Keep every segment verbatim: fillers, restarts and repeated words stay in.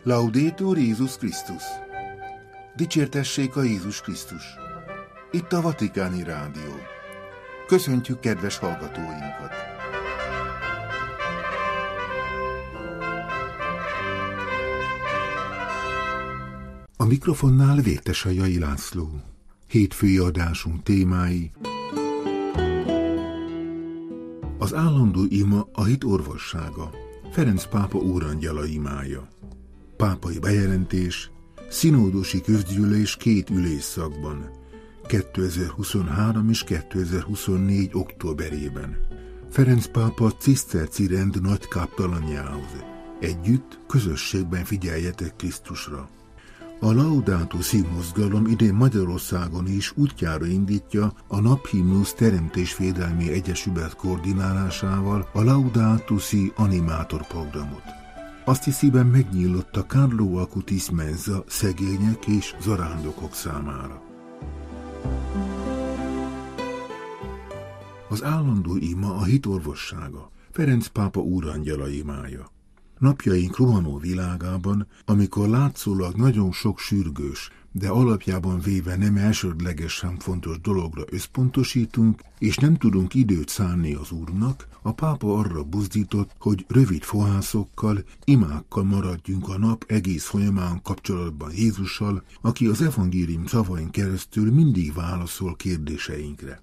Laudetur Jézus Krisztus! Dicsértessék a Jézus Krisztus! Itt a Vatikáni Rádió. Köszöntjük kedves hallgatóinkat! A mikrofonnál Vértesajai László. Hétfői adásunk témái: az állandó ima a hit orvossága, Ferenc pápa úrangyala imája. Pápai bejelentés, szinódosi közgyűlés két ülésszakban, kétezer-huszonhárom és kétezer-huszonnégy októberében. Ferenc pápa ciszterci rend nagy káptalanjához. Együtt, közösségben figyeljetek Krisztusra. A Laudato Si mozgalom idén Magyarországon is útjára indítja a Naphimnusz Teremtésvédelmi Egyesület koordinálásával a Laudato Si animátor programot. Azt hisziben megnyílott a Carlo Acutis Mensa szegények és zarándokok számára. Az állandó ima a hit orvossága, Ferenc pápa úrangyala imája. Napjaink rohanó világában, amikor látszólag nagyon sok sürgős, de alapjában véve nem elsődlegesen fontos dologra összpontosítunk, és nem tudunk időt szánni az Úrnak, a pápa arra buzdított, hogy rövid fohászokkal, imákkal maradjunk a nap egész folyamán kapcsolatban Jézussal, aki az evangélium szavain keresztül mindig válaszol kérdéseinkre.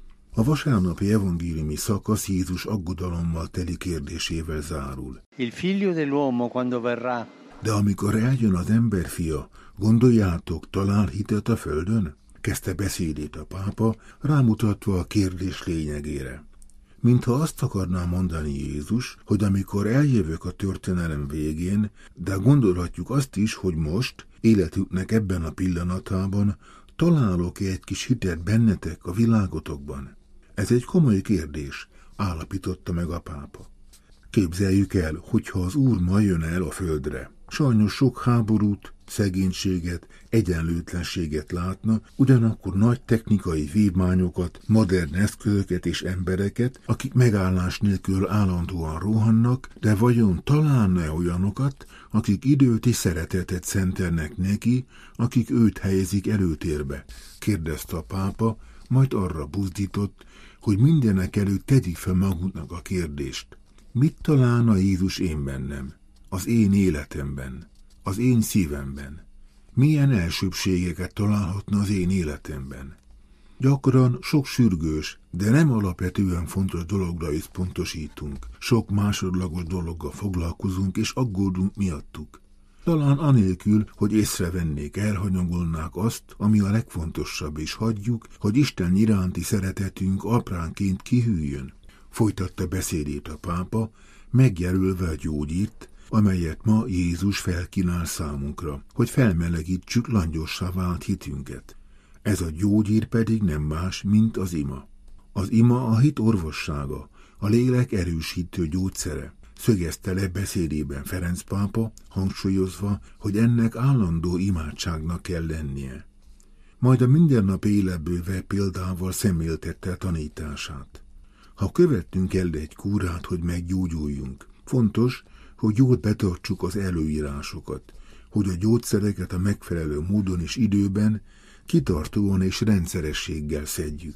A vasárnapi evangéliumi szakasz Jézus aggodalommal teli kérdésével zárul. Il figlio dell'uomo quando verrà. De amikor eljön az emberfia, gondoljátok, talál hitet a földön? Kezdte beszédét a pápa, rámutatva a kérdés lényegére. Mintha azt akarná mondani Jézus, hogy amikor eljövök a történelem végén, de gondolhatjuk azt is, hogy most, életüknek ebben a pillanatában, találok-e egy kis hitet bennetek a világotokban? Ez egy komoly kérdés, állapította meg a pápa. Képzeljük el, hogyha az Úr ma jön el a földre. Sajnos sok háborút, szegénységet, egyenlőtlenséget látna, ugyanakkor nagy technikai vívmányokat, modern eszközöket és embereket, akik megállás nélkül állandóan rohannak, de vajon találna olyanokat, akik időt és szeretetet szentelnek neki, akik őt helyezik előtérbe? Kérdezte a pápa, majd arra buzdított, hogy mindenek előtt tegyik fel magunknak a kérdést. Mit találna Jézus én bennem, az én életemben, az én szívemben? Milyen elsőbbségeket találhatna az én életemben? Gyakran sok sürgős, de nem alapvetően fontos dologra összpontosítunk. Sok másodlagos dologgal foglalkozunk és aggódunk miattuk. Talán anélkül, hogy észrevennék, elhanyagolnák azt, ami a legfontosabb, és hagyjuk, hogy Isten iránti szeretetünk apránként kihűljön. Folytatta beszédét a pápa, megjelölve a gyógyírt, amelyet ma Jézus felkínál számunkra, hogy felmelegítsük langyossá vált hitünket. Ez a gyógyír pedig nem más, mint az ima. Az ima a hit orvossága, a lélek erősítő gyógyszere. Szögezte le beszédében Ferenc pápa, hangsúlyozva, hogy ennek állandó imádságnak kell lennie. Majd a mindennap életből vett példával szemléltette tanítását. Ha követnünk el egy kúrát, hogy meggyógyuljunk, fontos, hogy jól betartsuk az előírásokat, hogy a gyógyszereket a megfelelő módon és időben, kitartóan és rendszerességgel szedjük.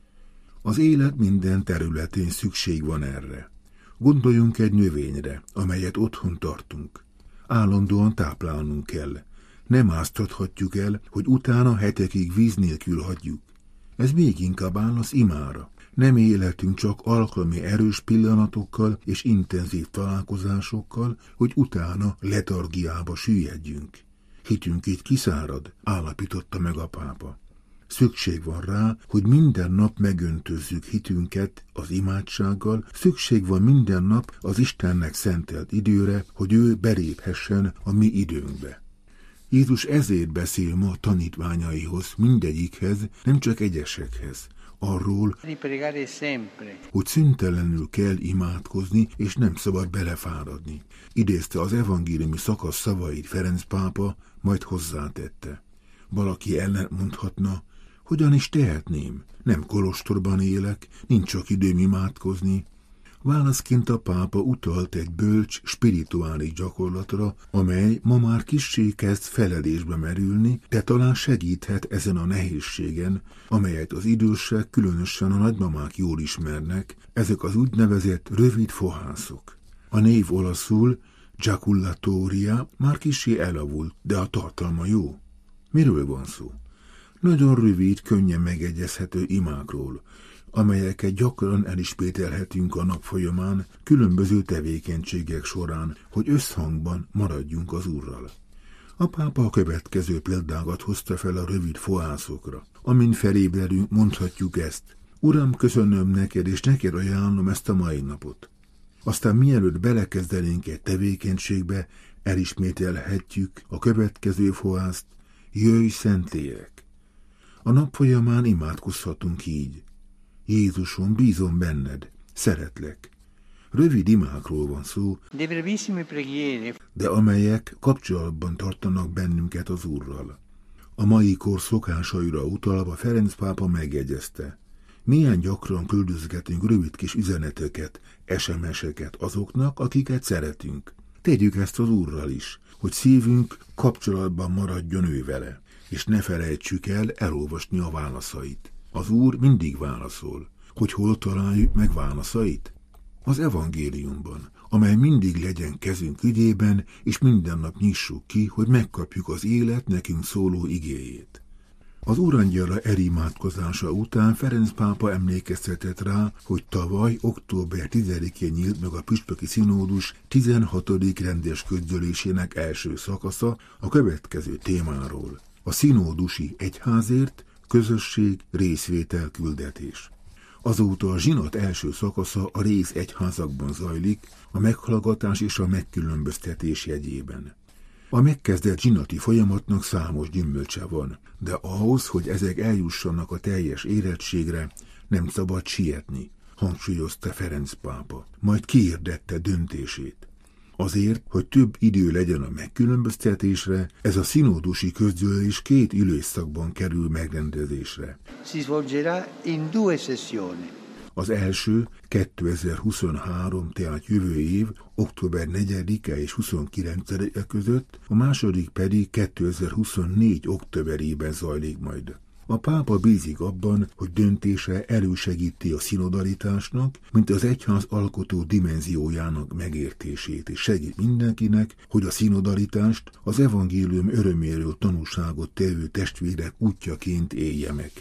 Az élet minden területén szükség van erre. Gondoljunk egy növényre, amelyet otthon tartunk. Állandóan táplálnunk kell. Nem áztathatjuk el, hogy utána hetekig víz nélkül hagyjuk. Ez még inkább áll az imára. Nem életünk csak alkalmi erős pillanatokkal és intenzív találkozásokkal, hogy utána letargiába süllyedjünk. Hitünk így kiszárad, állapította meg a pápa. Szükség van rá, hogy minden nap megöntözzük hitünket az imádsággal, szükség van minden nap az Istennek szentelt időre, hogy ő beléphessen a mi időnkbe. Jézus ezért beszél ma tanítványaihoz, mindegyikhez, nem csak egyesekhez, arról, hogy szüntelenül kell imádkozni, és nem szabad belefáradni. Idézte az evangéliumi szakasz szavait Ferenc pápa, majd hozzátette. Valaki ellentmondhatna, hogyan is tehetném? Nem kolostorban élek, nincs csak időm imádkozni. Válaszként a pápa utalt egy bölcs, spirituális gyakorlatra, amely ma már kissé kezd feledésbe merülni, de talán segíthet ezen a nehézségen, amelyet az idősek, különösen a nagymamák jól ismernek, ezek az úgynevezett rövid fohászok. A név olaszul giaculatoria már kissé elavult, de a tartalma jó. Miről van szó? Nagyon rövid, könnyen megegyezhető imákról, amelyeket gyakran elismételhetünk a nap folyamán, különböző tevékenységek során, hogy összhangban maradjunk az Úrral. A pápa a következő példákat hozta fel a rövid fohászokra. Amint felébredünk, mondhatjuk ezt: Uram, köszönöm neked, és neked ajánlom ezt a mai napot. Aztán mielőtt belekezdenénk egy tevékenységbe, elismételhetjük a következő fohászt: jöjj, Szentlélek! A nap folyamán imádkozhatunk így: Jézusom, bízom benned, szeretlek. Rövid imákról van szó, de amelyek kapcsolatban tartanak bennünket az Úrral. A mai kor szokásaira utalva Ferenc pápa megjegyezte: milyen gyakran küldözgetünk rövid kis üzeneteket, es em es-eket azoknak, akiket szeretünk. Tegyük ezt az Úrral is, hogy szívünk kapcsolatban maradjon ő vele, és ne felejtsük el elolvasni a válaszait. Az Úr mindig válaszol. Hogy hol találjuk meg válaszait? Az evangéliumban, amely mindig legyen kezünk ügyében, és minden nap nyissuk ki, hogy megkapjuk az élet nekünk szóló igéjét. Az Úrangyala erimádkozása után Ferenc pápa emlékeztetett rá, hogy tavaly október tizedikén nyílt meg a püspöki színódus tizenhatodik rendes közgyűlésének első szakasza a következő témáról: a színódusi egyházért, közösség, részvétel, küldetés. Azóta a zsinat első szakasza a rész egyházakban zajlik, a meghallgatás és a megkülönböztetés jegyében. A megkezdett zsinati folyamatnak számos gyümölcse van, de ahhoz, hogy ezek eljussanak a teljes érettségre, nem szabad sietni, hangsúlyozta Ferenc pápa, majd kihirdette döntését. Azért, hogy több idő legyen a megkülönböztetésre, ez a színódusi közgyűlés két ülésszakban kerül megrendezésre. Si svolgerà in due sessioni. Az első kétezer-huszonhárom, tehát jövő év, október negyedike és huszonkilencedike között, a második pedig kétezer-huszonnégy októberében zajlik majd. A pápa bízik abban, hogy döntése elősegíti a szinodalitásnak, mint az egyház alkotó dimenziójának megértését, és segít mindenkinek, hogy a szinodalitást az evangélium öröméről tanúságot tevő testvérek útjaként élje meg.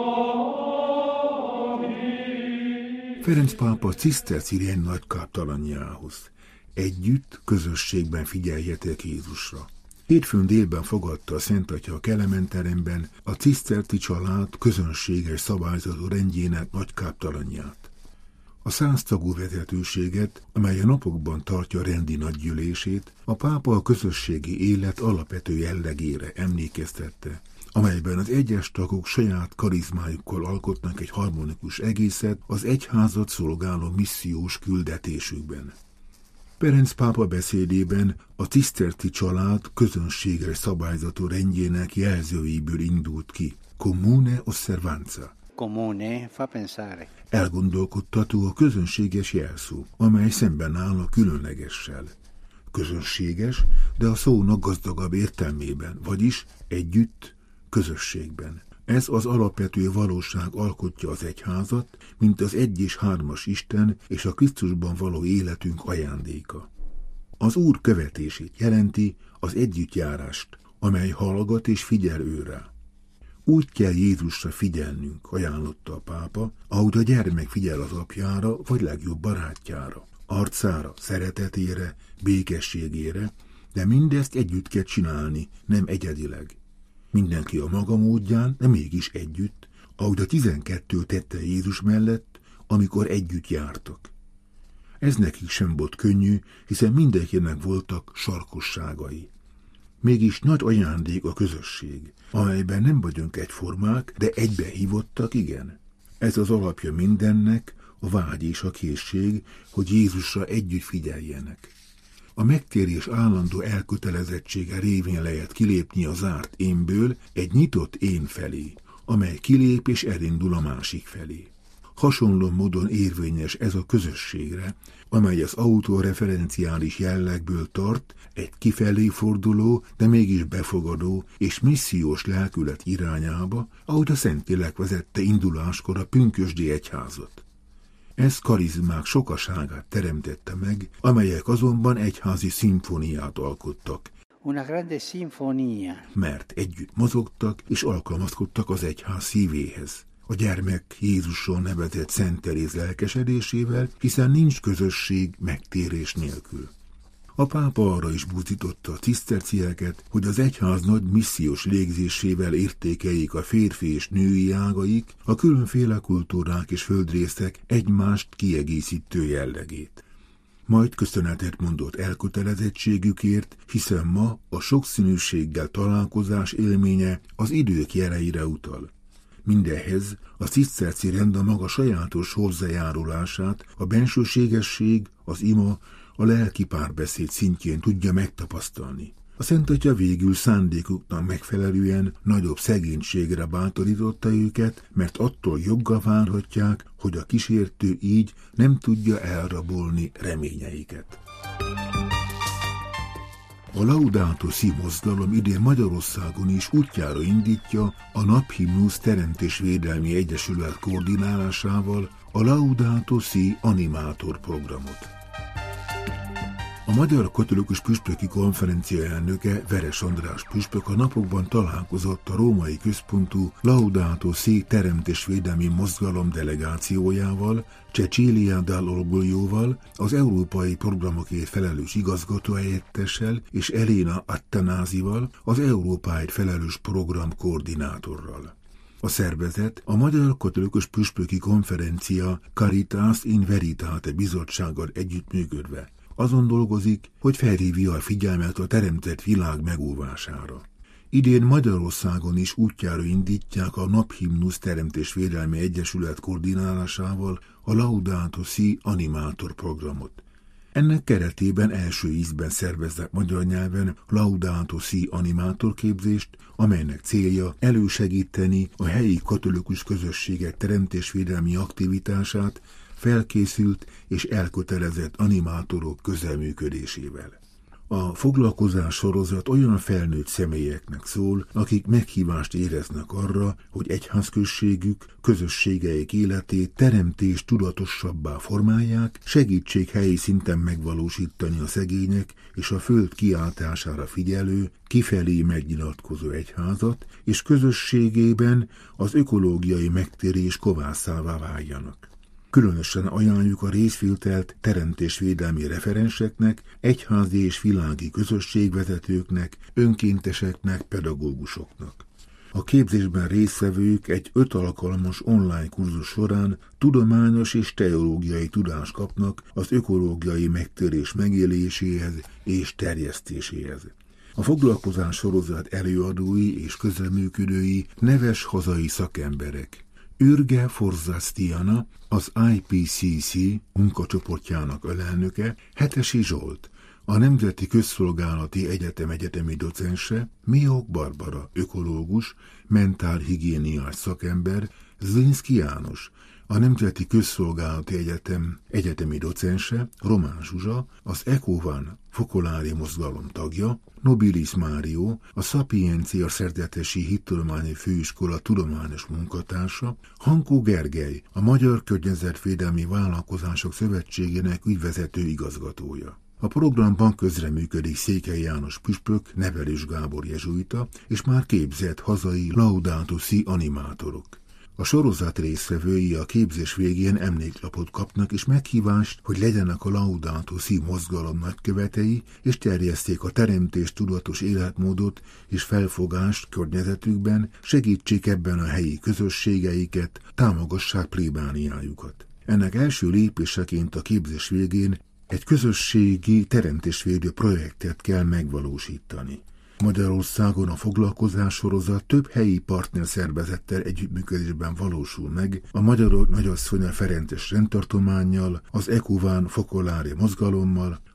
Ferenc pápa ciszterci nagykáptalanjához: együtt, közösségben figyeljetek Jézusra. Hétfőn délben fogadta a Szent Atya a Kelementeremben a ciszterci család közönséges szabályzatú rendjének nagykáptalanját. A száztagú vezetőséget, amely a napokban tartja rendi nagygyűlését, a pápa a közösségi élet alapvető jellegére emlékeztette, amelyben az egyes tagok saját karizmájukkal alkotnak egy harmonikus egészet az egyházat szolgáló missziós küldetésükben. Ferenc pápa beszédében a ciszterci család közönséges szabályzatú rendjének jelzőiből indult ki: comune osservanza. Comune fa pensare. Elgondolkodtató a közönséges jelszó, amely szemben áll a különlegessel. Közönséges, de a szónak gazdagabb értelmében, vagyis együtt, közösségben. Ez az alapvető valóság alkotja az egyházat, mint az egy és hármas Isten és a Krisztusban való életünk ajándéka. Az Úr követését jelenti, az együttjárást, amely hallgat és figyel őre. Úgy kell Jézusra figyelnünk, ajánlotta a pápa, ahogy a gyermek figyel az apjára vagy legjobb barátjára, arcára, szeretetére, békességére, de mindezt együtt kell csinálni, nem egyedileg. Mindenki a maga módján, de mégis együtt, ahogy a tizenkettő tette Jézus mellett, amikor együtt jártak. Ez nekik sem volt könnyű, hiszen mindenkinek voltak sarkosságai. Mégis nagy ajándék a közösség, amelyben nem vagyunk egyformák, de egybe hívottak, igen. Ez az alapja mindennek, a vágy és a készség, hogy Jézusra együtt figyeljenek. A megtérés állandó elkötelezettsége révén lehet kilépni a zárt énből egy nyitott én felé, amely kilép és elindul a másik felé. Hasonló módon érvényes ez a közösségre, amely az autoreferenciális jellegből tart egy kifelé forduló, de mégis befogadó és missziós lelkület irányába, ahogy a Szentlélek vezette induláskor a pünkösdi egyházat. Ez karizmák sokaságát teremtette meg, amelyek azonban egyházi szimfóniát alkottak. Una grande sinfonia. Mert együtt mozogtak és alkalmazkodtak az egyház szívéhez. A gyermek Jézusról nevezett Szent Teréz lelkesedésével, hiszen nincs közösség megtérés nélkül. A pápa arra is buzdította a cisztercieket, hogy az egyház nagy missziós légzésével értékeljék a férfi és női ágaik, a különféle kultúrák és földrészek egymást kiegészítő jellegét. Majd köszönetet mondott elkötelezettségükért, hiszen ma a sokszínűséggel találkozás élménye az idők jeleire utal. Mindehhez a ciszterci rend a maga sajátos hozzájárulását a bensőségesség, az ima, a lelki párbeszéd szintjén tudja megtapasztalni. A Szent Atya végül szándékuknak megfelelően nagyobb szegénységre bátorította őket, mert attól joggal várhatják, hogy a kísértő így nem tudja elrabolni reményeiket. A Laudato Si mozgalom idén Magyarországon is útjára indítja a Naphimnusz Teremtésvédelmi Egyesület koordinálásával a Laudato Si Animátor programot. A Magyar Katolikus Püspöki Konferencia elnöke, Veres András püspök a napokban találkozott a római központú Laudato Si Teremtésvédelmi Mozgalom delegációjával, Cecilia Dall'Orgoglioval, az európai programokért felelős igazgatóhelyettessel és Elena Attanázival, az Európáért felelős program koordinátorral. A szervezet a Magyar Katolikus Püspöki Konferencia Caritas in Veritate bizottsággal együttműködve azon dolgozik, hogy felhívja a figyelmet a teremtett világ megóvására. Idén Magyarországon is útjára indítják a Naphimnusz Teremtésvédelmi Egyesület koordinálásával a Laudato Si Animátor programot. Ennek keretében első ízben szerveznek magyar nyelven Laudato Si Animátor képzést, amelynek célja elősegíteni a helyi katolikus közösségek teremtésvédelmi aktivitását, felkészült és elkötelezett animátorok közelműködésével. A foglalkozás sorozat olyan felnőtt személyeknek szól, akik meghívást éreznek arra, hogy egyházközségük, közösségeik életét teremtés tudatosabbá formálják, segítsék helyi szinten megvalósítani a szegények és a föld kiáltására figyelő, kifelé megnyilatkozó egyházat, és közösségében az ökológiai megtérés kovászává váljanak. Különösen ajánljuk a részvételt teremtésvédelmi referenseknek, egyházi és világi közösségvezetőknek, önkénteseknek, pedagógusoknak. A képzésben résztvevők egy öt alkalmas online kurzus során tudományos és teológiai tudást kapnak az ökológiai megtérés megéléséhez és terjesztéséhez. A foglalkozás sorozat előadói és közreműködői neves hazai szakemberek. Ürge Forzastiana, az I P C C munkacsoportjának alelnöke, Hetesi Zsolt, a Nemzeti Közszolgálati Egyetem egyetemi docense, Miók Barbara, ökológus, mentálhigiéniás szakember, Zlinszki János, a Nemzeti Közszolgálati Egyetem egyetemi docense, Román Zsuzsa, az ECOVAN fokolári mozgalom tagja, Nobilis Mário, a Szapiencia Szerzetesi Hittudományi Főiskola tudományos munkatársa, Hankó Gergely, a Magyar Környezetvédelmi Vállalkozások Szövetségének ügyvezető igazgatója. A programban közreműködik Székely János püspök, Nevelés Gábor jezsuita és már képzett hazai Laudato Si animátorok. A sorozat résztvevői a képzés végén emléklapot kapnak és meghívást, hogy legyenek a Laudato Si mozgalom nagykövetei, és terjeszték a teremtés tudatos életmódot és felfogást környezetükben, segítsék ebben a helyi közösségeiket, támogassák plébániájukat. Ennek első lépéseként a képzés végén egy közösségi teremtésvédő projektet kell megvalósítani. Magyarországon a foglalkozás sorozat több helyi partnerszervezettel együttműködésben valósul meg, a Magyarok Nagyasszonya Ferences rendtartománnyal, az ECOVAN fokolári mozgalommal,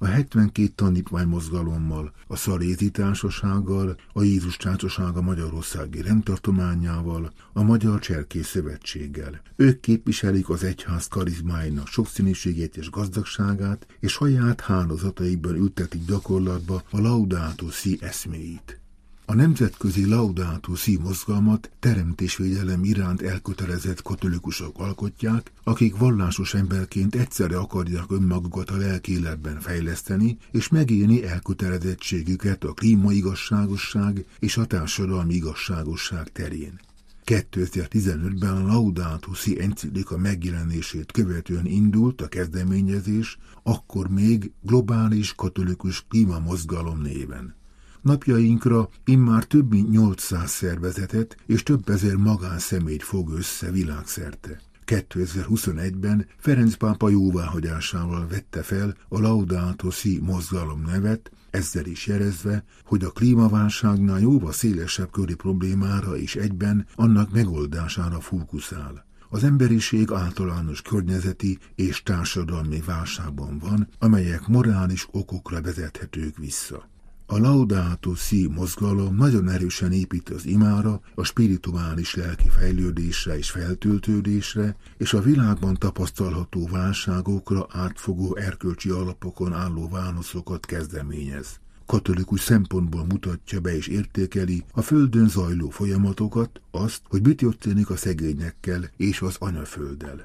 a hetvenkét tanítvány mozgalommal, a Szalézi Társasággal, a Jézus Társasága Magyarországi rendtartományával, a Magyar Cserkész Szövetséggel. Ők képviselik az egyház karizmáinak sokszínűségét és gazdagságát, és saját hálózataikban ültetik gyakorlatba a Laudato Si eszméit. A nemzetközi Laudato Si mozgalmat teremtésvédelem iránt elkötelezett katolikusok alkotják, akik vallásos emberként egyszerre akarják önmagukat a lelki életben fejleszteni, és megélni elkötelezettségüket a klímaigazságosság és a társadalmi igazságosság terén. kétezer-tizenötben a Laudato Si enciklika megjelenését követően indult a kezdeményezés, akkor még globális katolikus klímamozgalom néven. Napjainkra immár több mint nyolcszáz szervezetet és több ezer magánszemélyt fog össze világszerte. kétezer-huszonegyben Ferenc pápa jóváhagyásával vette fel a Laudato Si mozgalom nevet, ezzel is jelezve, hogy a klímaválságnál jóval szélesebb körű problémára és egyben annak megoldására fókuszál. Az emberiség általános környezeti és társadalmi válságban van, amelyek morális okokra vezethetők vissza. A Laudato Si mozgalom nagyon erősen épít az imára, a spirituális lelki fejlődésre és feltöltődésre, és a világban tapasztalható válságokra átfogó erkölcsi alapokon álló válaszokat kezdeményez. Katolikus szempontból mutatja be és értékeli a földön zajló folyamatokat, azt, hogy mit történik a szegényekkel és az anyafölddel.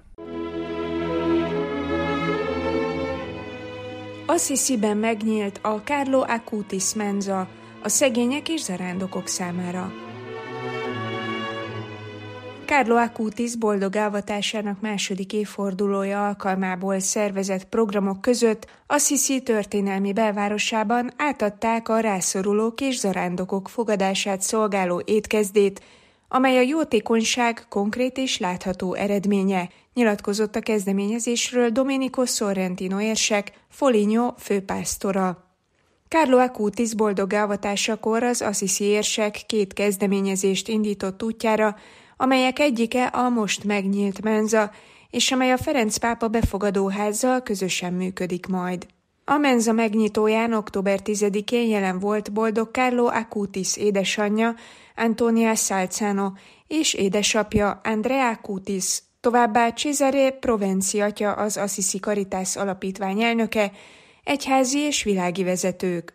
Assisiben megnyílt a Carlo Acutis menza a szegények és zarándokok számára. Carlo Acutis boldog álvatásának második évfordulója alkalmából szervezett programok között Assisi történelmi belvárosában átadták a rászorulók és zarándokok fogadását szolgáló étkezdét, amely a jótékonyság konkrét és látható eredménye, nyilatkozott a kezdeményezésről Domenico Sorrentino érsek, Foligno főpásztora. Carlo Acutis boldog álvatásakor az Assisi érsek két kezdeményezést indított útjára, amelyek egyike a most megnyílt menza, és amely a Ferenc pápa befogadóházzal közösen működik majd. A menza megnyitóján október tizedikén jelen volt boldog Carlo Acutis édesanyja, Antonia Salzano, és édesapja Andrea Acutis, továbbá Cesare Provenci atya, az Assisi Caritas alapítvány elnöke, egyházi és világi vezetők.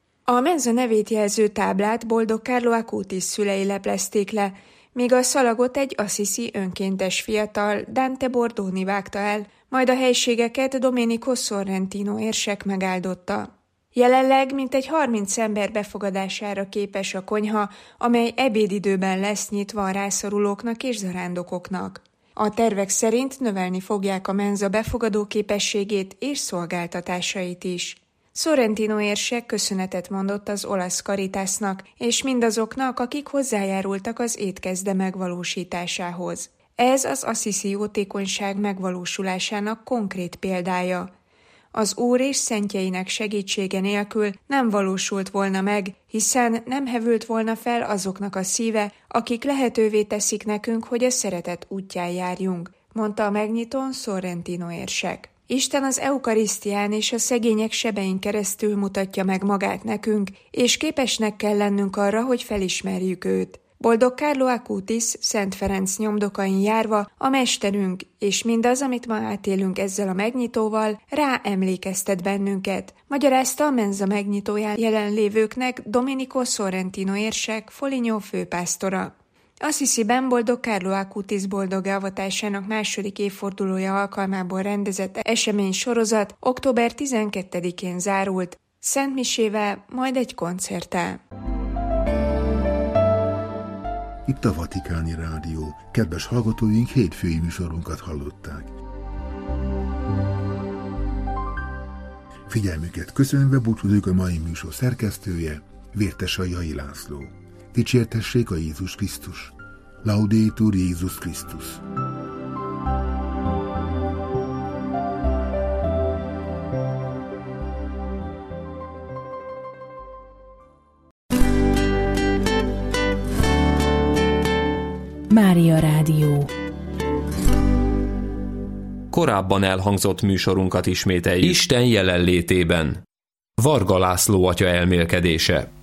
A menza nevét jelző táblát boldog Carlo Acutis szülei leplezték le, míg a szalagot egy assisi önkéntes fiatal, Dante Bordoni vágta el, majd a helységeket Domenico Sorrentino érsek megáldotta. Jelenleg mintegy harminc ember befogadására képes a konyha, amely ebédidőben lesz nyitva a rászorulóknak és zarándokoknak. A tervek szerint növelni fogják a menza befogadó képességét és szolgáltatásait is. Sorrentino érsek köszönetet mondott az olasz Caritasnak és mindazoknak, akik hozzájárultak az étkezde megvalósításához. Ez az assisi jótékonyság megvalósulásának konkrét példája. Az Úr és szentjeinek segítsége nélkül nem valósult volna meg, hiszen nem hevült volna fel azoknak a szíve, akik lehetővé teszik nekünk, hogy a szeretet útján járjunk, mondta a megnyitón Sorrentino érsek. Isten az eukarisztián és a szegények sebein keresztül mutatja meg magát nekünk, és képesnek kell lennünk arra, hogy felismerjük őt. Boldog Carlo Acutis, Szent Ferenc nyomdokain járva, a mesterünk, és mindaz, amit ma átélünk ezzel a megnyitóval, rá emlékeztet bennünket, magyarázta a menza megnyitóján jelenlévőknek Domenico Sorrentino érsek, Foligno főpásztora. Assisiben boldog Carlo Acutis boldog álvatásának második évfordulója alkalmából rendezett esemény sorozat október tizenkettedikén zárult, szentmisével, majd egy koncerttel. Itt a Vatikáni Rádió. Kedves hallgatóink, hétfői műsorunkat hallották. Figyelmüket köszönve búcsúzik a mai műsor szerkesztője, Vértesai László. Dicsértessék a Jézus Krisztus! Laudetur Jézus Krisztus! Mária Rádió. Korábban elhangzott műsorunkat ismételjük. Isten jelenlétében. Varga László atya elmélkedése.